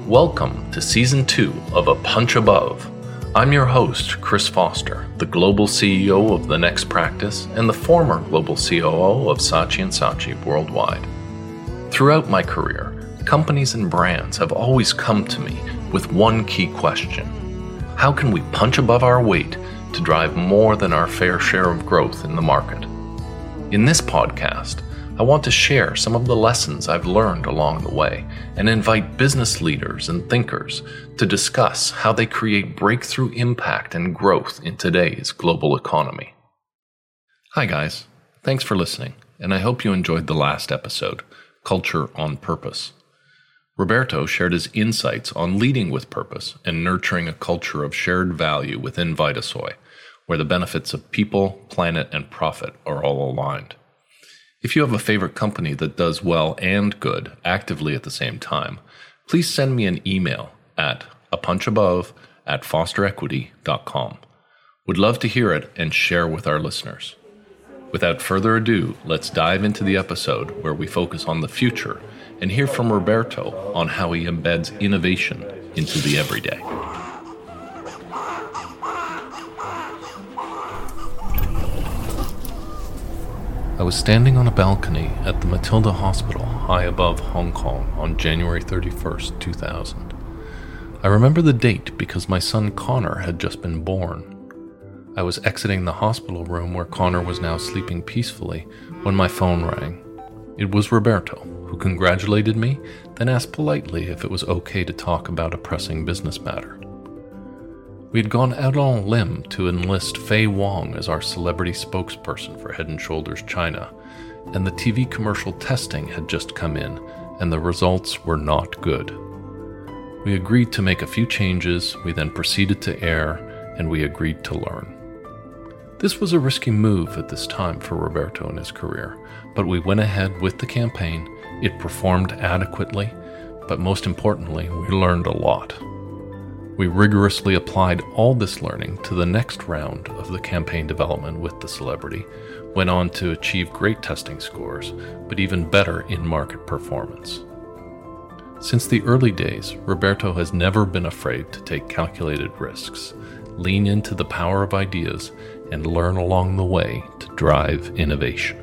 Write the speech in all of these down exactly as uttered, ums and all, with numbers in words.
Welcome to Season two of A Punch Above. I'm your host, Chris Foster, the Global C E O of The Next Practice and the former Global C O O of Saatchi and Saatchi worldwide. Throughout my career, companies and brands have always come to me with one key question. How can we punch above our weight to drive more than our fair share of growth in the market? In this podcast, I want to share some of the lessons I've learned along the way and invite business leaders and thinkers to discuss how they create breakthrough impact and growth in today's global economy. Hi guys, thanks for listening, and I hope you enjoyed the last episode, Culture on Purpose. Roberto shared his insights on leading with purpose and nurturing a culture of shared value within Vitasoy, where the benefits of people, planet, and profit are all aligned. If you have a favorite company that does well and good actively at the same time, please send me an email at apunchabove at fosterequity dot com. Would love to hear it and share with our listeners. Without further ado, let's dive into the episode where we focus on the future and hear from Roberto on how he embeds innovation into the everyday. I was standing on a balcony at the Matilda Hospital high above Hong Kong on January thirty-first, two thousand. I remember the date because my son Connor had just been born. I was exiting the hospital room where Connor was now sleeping peacefully when my phone rang. It was Roberto, who congratulated me, then asked politely if it was okay to talk about a pressing business matter. We had gone out on a limb to enlist Fei Wong as our celebrity spokesperson for Head and Shoulders China, and the T V commercial testing had just come in, and the results were not good. We agreed to make a few changes, we then proceeded to air, and we agreed to learn. This was a risky move at this time for Roberto in his career, but we went ahead with the campaign, it performed adequately, but most importantly, we learned a lot. We rigorously applied all this learning to the next round of the campaign development with the celebrity, went on to achieve great testing scores, but even better in-market performance. Since the early days, Roberto has never been afraid to take calculated risks, lean into the power of ideas, and learn along the way to drive innovation.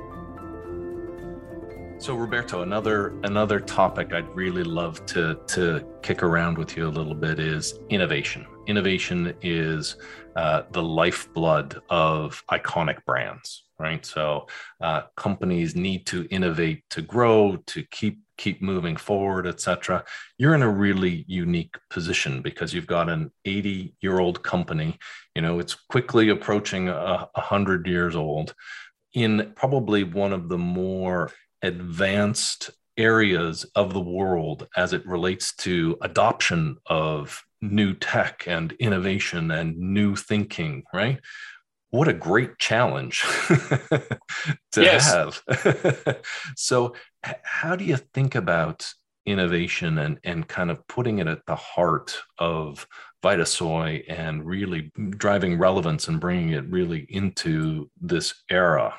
So Roberto, another another topic I'd really love to to kick around with you a little bit is innovation. Innovation is uh, the lifeblood of iconic brands, right? So uh, companies need to innovate to grow, to keep keep moving forward, et cetera. You're in a really unique position because you've got an eighty-year-old company. You know, it's quickly approaching a, a hundred years old in probably one of the more advanced areas of the world as it relates to adoption of new tech and innovation and new thinking, right? What a great challenge to Yes. have. So h- how do you think about innovation and, and kind of putting it at the heart of Vitasoy and really driving relevance and bringing it really into this era?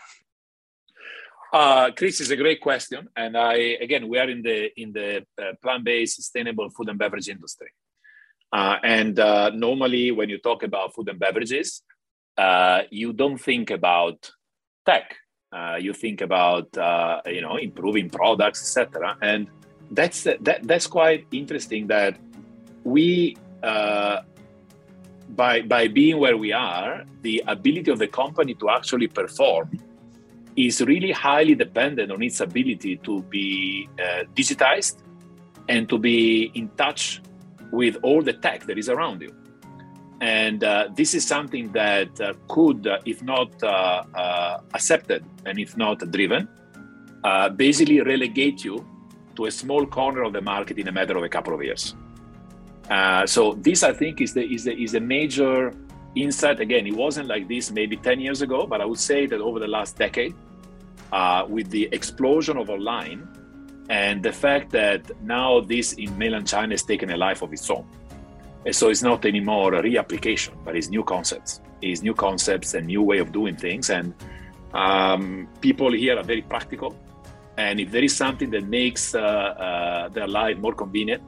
Uh, Chris, is a great question, and I again we are in the in the uh, plant-based sustainable food and beverage industry, uh, and uh, normally when you talk about food and beverages, uh, you don't think about tech. Uh, you think about uh, you know improving products, et cetera. And that's that that's quite interesting that we uh, by by being where we are, the ability of the company to actually perform is really highly dependent on its ability to be uh, digitized and to be in touch with all the tech that is around you. And uh, this is something that uh, could, uh, if not uh, uh, accepted and if not driven, uh, basically relegate you to a small corner of the market in a matter of a couple of years. Uh, so this, I think, is the is the is a major insight. Again, it wasn't like this maybe ten years ago, but I would say that over the last decade, uh, with the explosion of online and the fact that now this in mainland China has taken a life of its own. And so it's not anymore a reapplication, but it's new concepts. It's new concepts and new way of doing things. And um, people here are very practical. And if there is something that makes uh, uh, their life more convenient,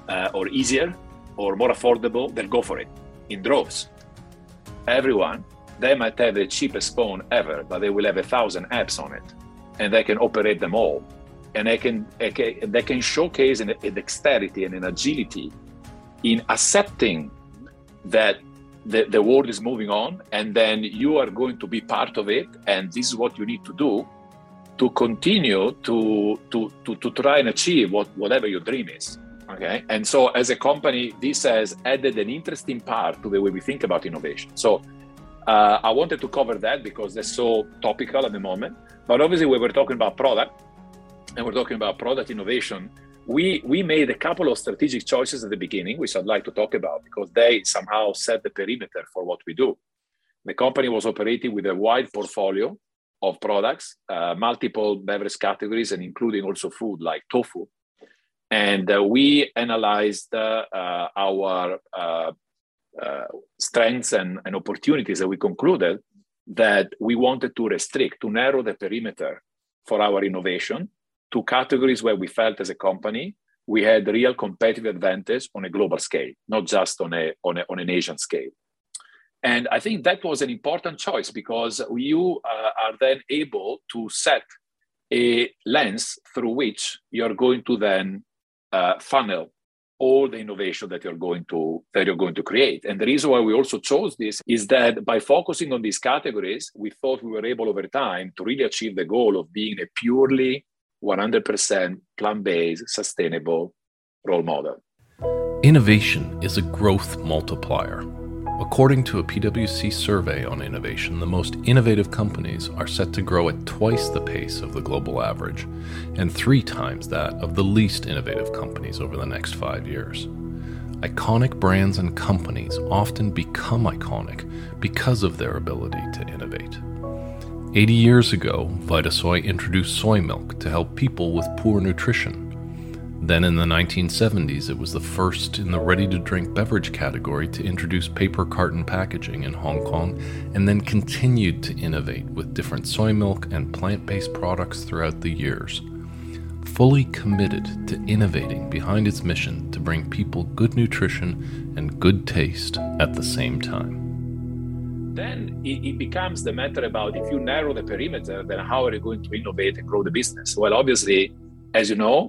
uh, or easier or more affordable, they'll go for it in droves. Everyone, they might have the cheapest phone ever, but they will have a thousand apps on it, and they can operate them all. And they can, they can showcase a dexterity and an agility in accepting that the, the world is moving on, and then you are going to be part of it, and this is what you need to do to continue to, to, to, to try and achieve what, whatever your dream is. Okay, and so as a company, this has added an interesting part to the way we think about innovation. So uh, I wanted to cover that because that's so topical at the moment. But obviously, when we're talking about product and we're talking about product innovation, we we made a couple of strategic choices at the beginning, which I'd like to talk about because they somehow set the perimeter for what we do. The company was operating with a wide portfolio of products, uh, multiple beverage categories, and including also food like tofu. And uh, we analyzed uh, uh, our uh, uh, strengths and, and opportunities, and we concluded that we wanted to restrict, to narrow the perimeter for our innovation to categories where we felt as a company we had real competitive advantage on a global scale, not just on, a, on, a, on an Asian scale. And I think that was an important choice because you uh, are then able to set a lens through which you're going to then Uh, funnel all the innovation that you're going to that you're going to create. And the reason why we also chose this is that by focusing on these categories, we thought we were able over time to really achieve the goal of being a purely one hundred percent plant-based, sustainable role model. Innovation is a growth multiplier. According to a P W C survey on innovation, the most innovative companies are set to grow at twice the pace of the global average and three times that of the least innovative companies over the next five years. Iconic brands and companies often become iconic because of their ability to innovate. eighty years ago, Vitasoy introduced soy milk to help people with poor nutrition. Then in the nineteen seventies, it was the first in the ready-to-drink beverage category to introduce paper carton packaging in Hong Kong, and then continued to innovate with different soy milk and plant-based products throughout the years. Fully committed to innovating behind its mission to bring people good nutrition and good taste at the same time. Then it, it becomes the matter about if you narrow the perimeter, then how are you going to innovate and grow the business? Well, obviously, as you know,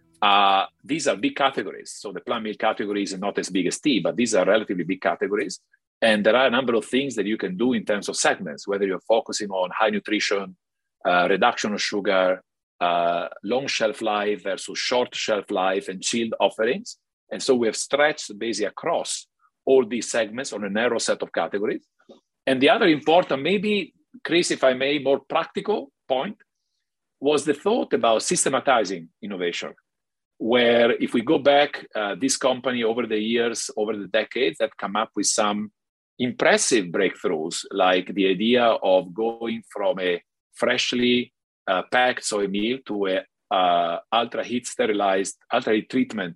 Uh, these are big categories. So the plant milk category is not as big as tea, but these are relatively big categories. And there are a number of things that you can do in terms of segments, whether you're focusing on high nutrition, uh, reduction of sugar, uh, long shelf life versus short shelf life, and chilled offerings. And so we have stretched basically across all these segments on a narrow set of categories. And the other important, maybe, Chris, if I may, more practical point, was the thought about systematizing innovation. Where if we go back, uh, this company over the years, over the decades, have come up with some impressive breakthroughs, like the idea of going from a freshly uh, packed soy meal to a uh, ultra heat sterilized, ultra heat treatment,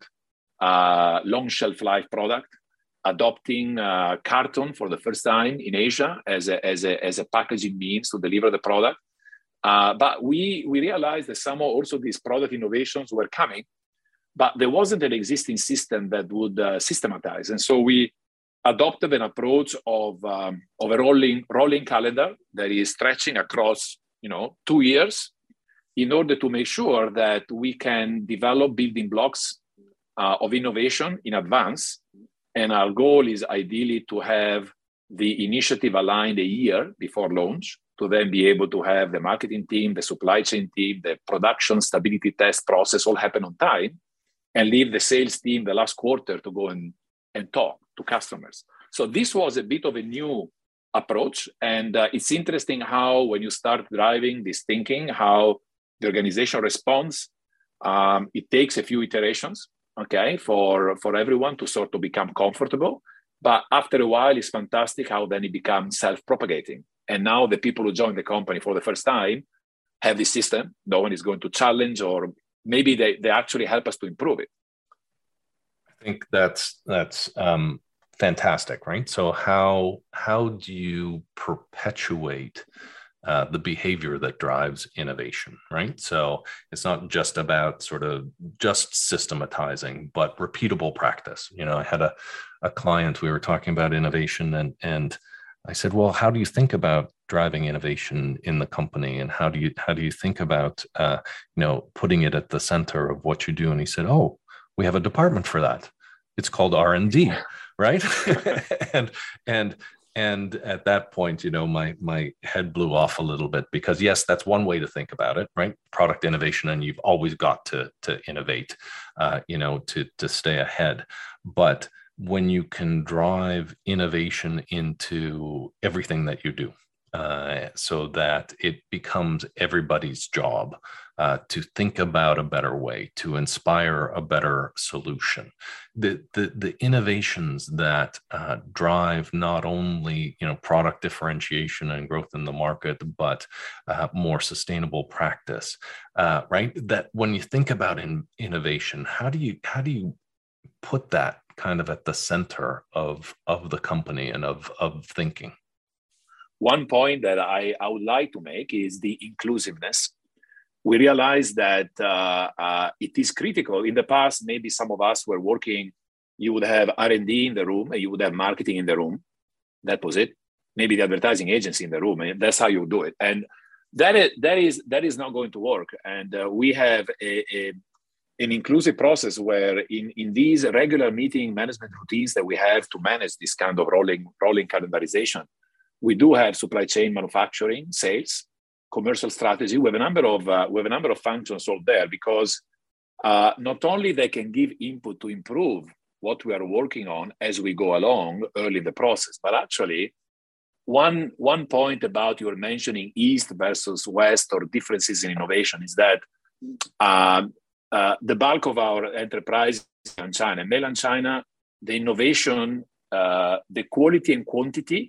uh, long shelf life product, adopting uh, carton for the first time in Asia as a, as a, as a packaging means to deliver the product. Uh, but we, we realized that somehow also these product innovations were coming, but there wasn't an existing system that would uh, systematize. And so we adopted an approach of, um, of a rolling, rolling calendar that is stretching across, you know, two years in order to make sure that we can develop building blocks uh, of innovation in advance. And our goal is ideally to have the initiative aligned a year before launch, to then be able to have the marketing team, the supply chain team, the production stability test process all happen on time, and leave the sales team the last quarter to go and, and talk to customers. So this was a bit of a new approach. And uh, it's interesting how when you start driving this thinking, how the organization responds. Um, it takes a few iterations, okay, for, for everyone to sort of become comfortable. But after a while, it's fantastic how then it becomes self-propagating. And now the people who join the company for the first time have this system. No one is going to challenge, or maybe they, they actually help us to improve it. I think that's that's um, fantastic, right? So how how do you perpetuate uh, the behavior that drives innovation, right? So it's not just about sort of just systematizing, but repeatable practice. You know, I had a, a client, we were talking about innovation, and, and I said, well, how do you think about driving innovation in the company? And how do you, how do you think about, uh, you know, putting it at the center of what you do? And he said, oh, we have a department for that. It's called R and D, right? and, and, And at that point, you know, my my head blew off a little bit, because yes, that's one way to think about it, right? Product innovation, and you've always got to to innovate, uh, you know, to to stay ahead. But when you can drive innovation into everything that you do, uh, so that it becomes everybody's job uh, to think about a better way, to inspire a better solution. The the, the innovations that uh, drive not only, you know, product differentiation and growth in the market, but uh, more sustainable practice, uh, right? That when you think about in, innovation, how do you how do you put that kind of at the center of of the company and of of thinking? One point that I, I would like to make is the inclusiveness. We realize that uh, uh, it is critical. In the past, maybe some of us were working, you would have R and D in the room, and you would have marketing in the room. That was it. Maybe the advertising agency in the room, and that's how you do it. And that is, that is, that is not going to work. And uh, we have a, a, an inclusive process where in, in these regular meeting management routines that we have to manage this kind of rolling, rolling calendarization, we do have supply chain, manufacturing, sales, commercial strategy. We have a number of uh, we have a number of functions all there, because uh, not only they can give input to improve what we are working on as we go along early in the process, but actually one one point about you were mentioning East versus West or differences in innovation is that uh, uh, the bulk of our enterprise in China, mainland China, the innovation, uh, the quality and quantity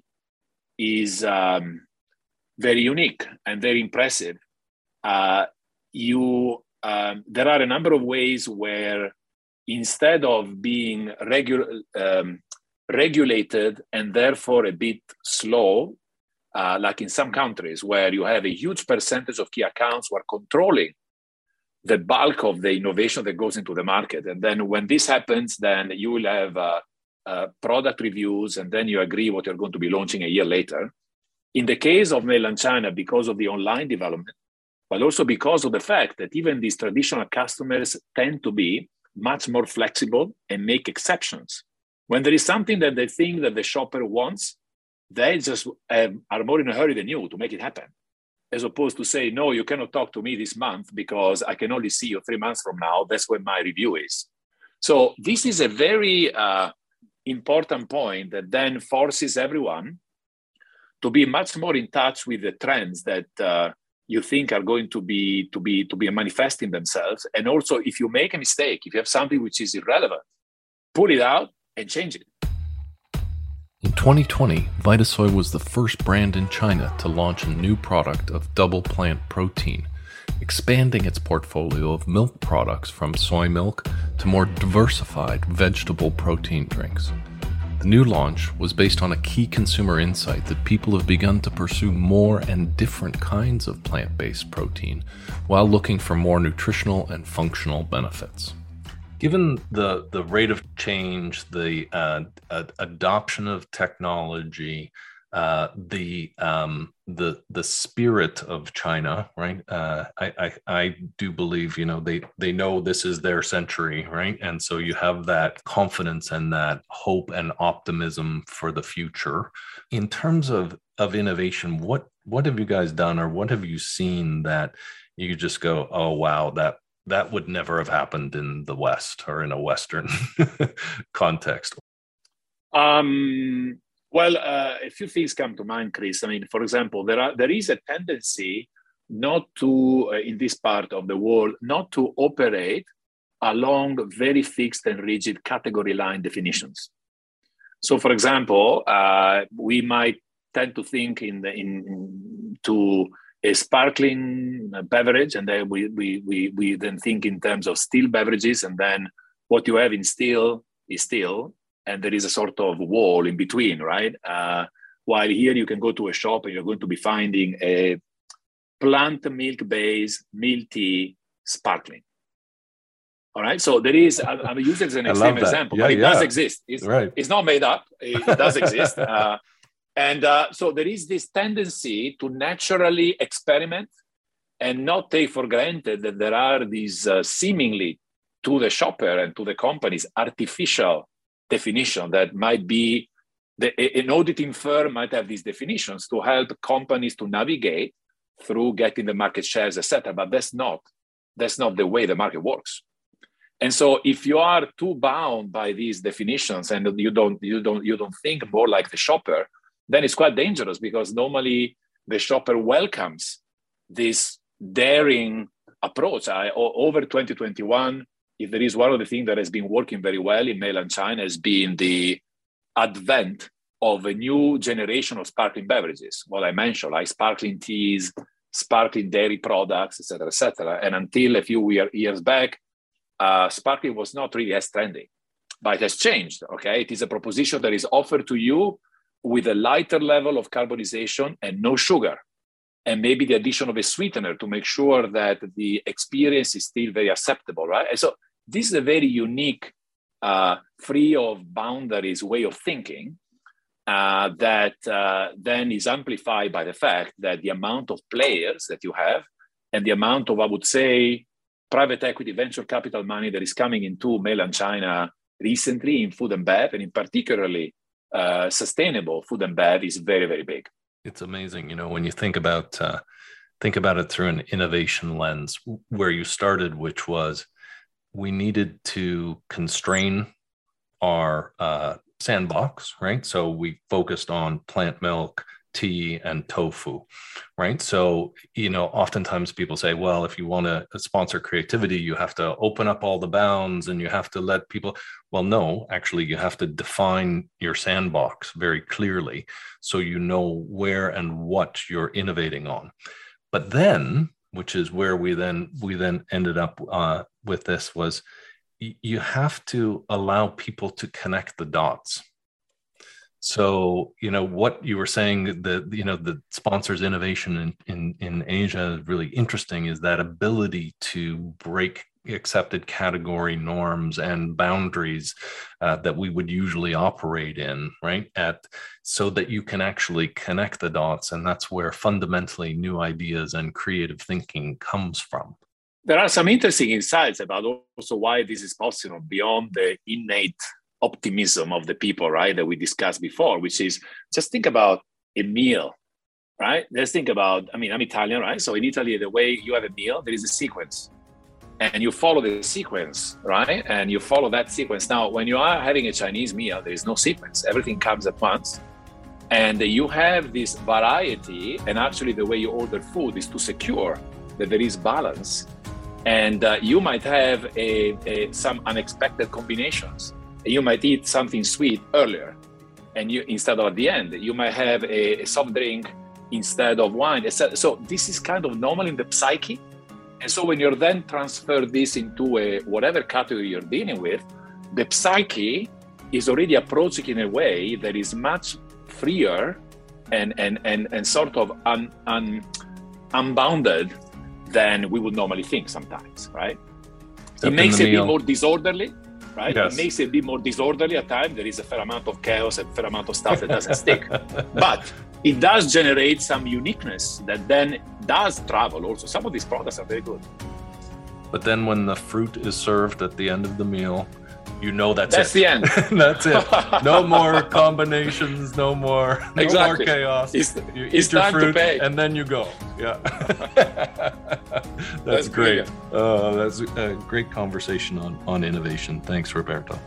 is um, very unique and very impressive. Uh, you, um, there are a number of ways where instead of being regu- um, regulated and therefore a bit slow, uh, like in some countries where you have a huge percentage of key accounts who are controlling the bulk of the innovation that goes into the market. And then when this happens, then you will have uh, Uh, product reviews, and then you agree what you're going to be launching a year later. In the case of mainland China, because of the online development, but also because of the fact that even these traditional customers tend to be much more flexible and make exceptions. When there is something that they think that the shopper wants, they just uh, are more in a hurry than you to make it happen, as opposed to say, no, you cannot talk to me this month because I can only see you three months from now. That's when my review is. So this is a very uh, important point that then forces everyone to be much more in touch with the trends that uh, you think are going to be to be to be manifesting themselves. And also, if you make a mistake, if you have something which is irrelevant, pull it out and change it. In twenty twenty, Vitasoy was the first brand in China to launch a new product of double plant protein, expanding its portfolio of milk products from soy milk to more diversified vegetable protein drinks. The new launch was based on a key consumer insight that people have begun to pursue more and different kinds of plant-based protein while looking for more nutritional and functional benefits. Given the, the rate of change, the uh, ad- adoption of technology, uh, the um, the the spirit of China, right? Uh, I, I I do believe, you know, they they know this is their century, right? And so you have that confidence and that hope and optimism for the future. In terms of of innovation, what what have you guys done, or what have you seen that you just go, oh wow, that that would never have happened in the West or in a Western context? Um. Well, uh, a few things come to mind, Chris. I mean, for example, there are there is a tendency not to, uh, in this part of the world, not to operate along very fixed and rigid category line definitions. So, for example, uh, we might tend to think in the, in to a sparkling beverage, and then we we we we then think in terms of still beverages, and then what you have in still is still. And there is a sort of wall in between, right? Uh, while here you can go to a shop and you're going to be finding a plant milk-based milk tea sparkling. All right, so there is, I'm using it as an extreme example, yeah, but it yeah. does exist. It's, right. it's not made up, it, it does exist. Uh, and uh, so there is this tendency to naturally experiment and not take for granted that there are these uh, seemingly to the shopper and to the companies artificial definition that might be, the, an auditing firm might have these definitions to help companies to navigate through getting the market shares, et cetera. But that's not, that's not the way the market works. And so if you are too bound by these definitions and you don't, you don't, you don't think more like the shopper, then it's quite dangerous, because normally the shopper welcomes this daring approach. I, over twenty twenty-one, if there is one of the things that has been working very well in mainland China, has been the advent of a new generation of sparkling beverages. What I mentioned, like sparkling teas, sparkling dairy products, et cetera, et cetera. And until a few year, years back, Uh, sparkling was not really as trendy, but it has changed. Okay, it is a proposition that is offered to you with a lighter level of carbonization and no sugar, and maybe the addition of a sweetener to make sure that the experience is still very acceptable, right? And so this is a very unique, uh, free of boundaries way of thinking uh, that uh, then is amplified by the fact that the amount of players that you have and the amount of, I would say, private equity, venture capital money that is coming into mainland China recently in food and bev, and in particularly uh, sustainable food and bev, is very, very big. It's amazing, you know, when you think about uh, think about it through an innovation lens, where you started, which was we needed to constrain our uh, sandbox, right? So we focused on plant milk, tea, and tofu, right? So, you know, oftentimes people say, well, if you want to sponsor creativity, you have to open up all the bounds and you have to let people, well, no, actually, you have to define your sandbox very clearly so you know where and what you're innovating on. But then, which is where we then we then ended up uh, with this, was y- you have to allow people to connect the dots. So, you know, what you were saying, the, you know, the sponsors innovation in, in, in Asia is really interesting, is that ability to break accepted category norms and boundaries uh, that we would usually operate in, right? At so that you can actually connect the dots. And that's where fundamentally new ideas and creative thinking comes from. There are some interesting insights about also why this is possible beyond the innate optimism of the people, right, that we discussed before, which is just think about a meal, right? Let's think about, I mean, I'm Italian, right? So in Italy, the way you have a meal, there is a sequence and you follow the sequence, right? And you follow that sequence. Now, when you are having a Chinese meal, there is no sequence. Everything comes at once. And you have this variety. And actually, the way you order food is to secure that there is balance. And uh, you might have a, a, some unexpected combinations. You might eat something sweet earlier, and you instead of at the end. You might have a, a soft drink instead of wine, et cetera. So this is kind of normal in the psyche. And so when you're then transfer this into a whatever category you're dealing with, the psyche is already approaching in a way that is much freer and and and, and sort of un, un, unbounded than we would normally think sometimes, right? Except it makes it a bit more disorderly. Right? Yes. It makes it a bit more disorderly at times. There is a fair amount of chaos and a fair amount of stuff that doesn't stick. But it does generate some uniqueness that then does travel also. Some of these products are very good. But then when the fruit is served at the end of the meal, you know that's, that's it. That's the end. That's it. No more combinations, no more, no exactly. more chaos. It's, you eat it's your time fruit to pay. And then you go. Yeah. that's, that's great. Uh, that's a great conversation on, on innovation. Thanks, Roberto.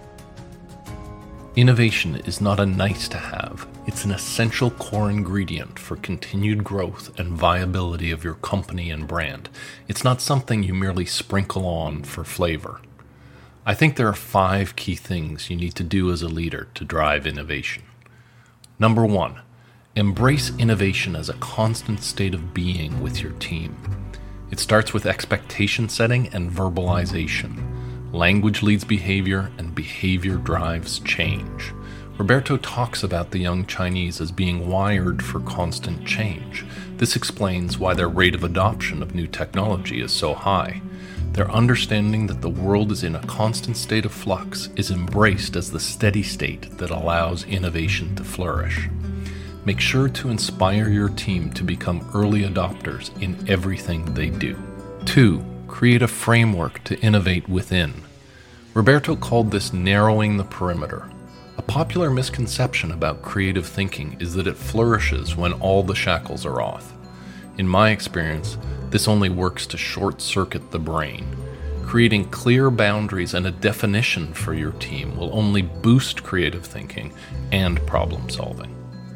Innovation is not a nice to have. It's an essential core ingredient for continued growth and viability of your company and brand. It's not something you merely sprinkle on for flavor. I think there are five key things you need to do as a leader to drive innovation. Number one, embrace innovation as a constant state of being with your team. It starts with expectation setting and verbalization. Language leads behavior, and behavior drives change. Roberto talks about the young Chinese as being wired for constant change. This explains why their rate of adoption of new technology is so high. Their understanding that the world is in a constant state of flux is embraced as the steady state that allows innovation to flourish. Make sure to inspire your team to become early adopters in everything they do. Two, create a framework to innovate within. Roberto called this narrowing the perimeter. A popular misconception about creative thinking is that it flourishes when all the shackles are off. In my experience, this only works to short-circuit the brain. Creating clear boundaries and a definition for your team will only boost creative thinking and problem solving.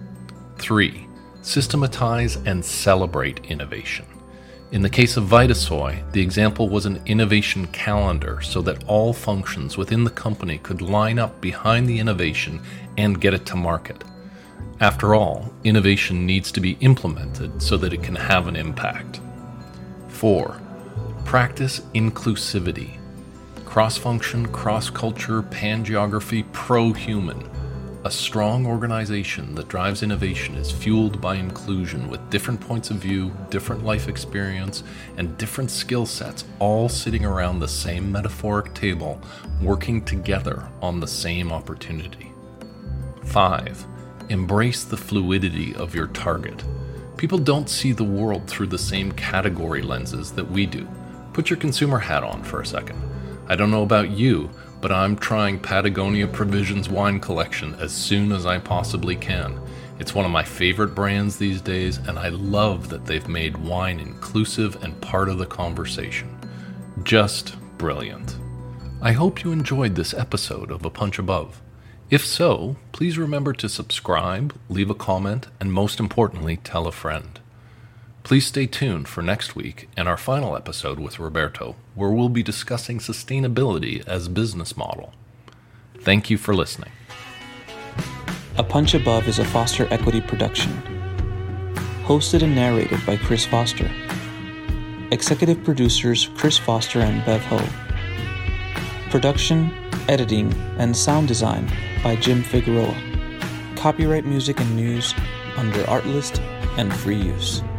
Three, systematize and celebrate innovation. In the case of Vitasoy, the example was an innovation calendar so that all functions within the company could line up behind the innovation and get it to market. After all, innovation needs to be implemented so that it can have an impact. Four, practice inclusivity. Cross-function, cross-culture, pan-geography, pro-human. A strong organization that drives innovation is fueled by inclusion with different points of view, different life experience, and different skill sets all sitting around the same metaphoric table, working together on the same opportunity. Five, embrace the fluidity of your target. People don't see the world through the same category lenses that we do. Put your consumer hat on for a second. I don't know about you, but I'm trying Patagonia Provisions wine collection as soon as I possibly can. It's one of my favorite brands these days, and I love that they've made wine inclusive and part of the conversation. Just brilliant. I hope you enjoyed this episode of A Punch Above. If so, please remember to subscribe, leave a comment, and most importantly, tell a friend. Please stay tuned for next week and our final episode with Roberto, where we'll be discussing sustainability as a business model. Thank you for listening. A Punch Above is a Foster Equity production. Hosted and narrated by Chris Foster. Executive producers Chris Foster and Bev Ho. Production, editing, and sound design by Jim Figueroa. Copyright music and news under Artlist and free use.